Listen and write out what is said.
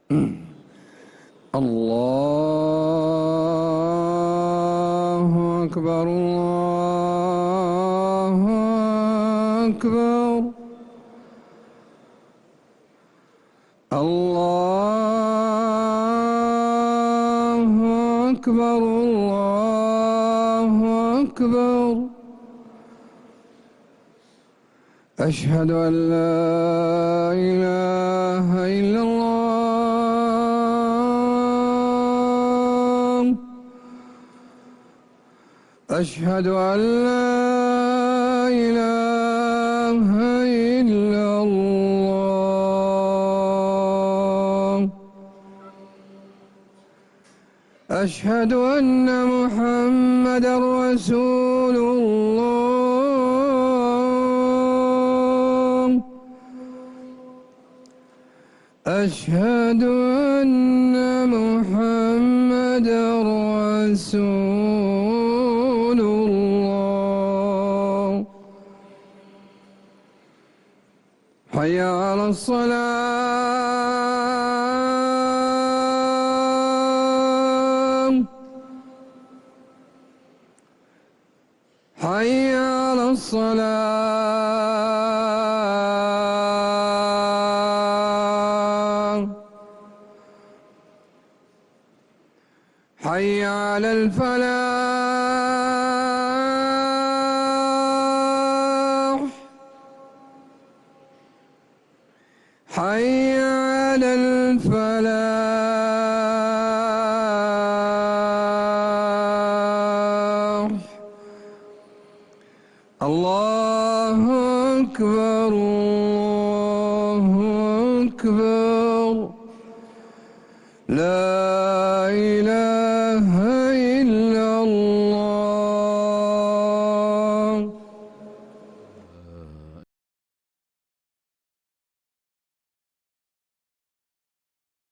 الله أكبر الله أكبر الله أكبر الله أكبر. أشهد أن لا إله إلا الله. أشهد أن لا إله إلا الله. أشهد أن محمدًا رسول الله. أشهد أن محمدًا رسول الله. حي على الصلاة. حي على الصلاة. حي على الفلاح. حي على الفلاح. الله أكبر الله أكبر. لا إله إلا